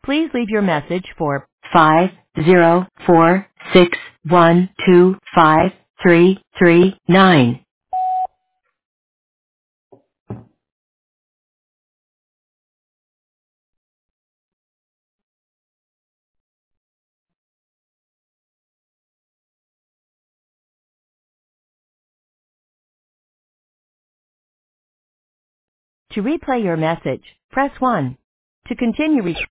Please leave your message for 50461253339. To replay your message, press 1. To continue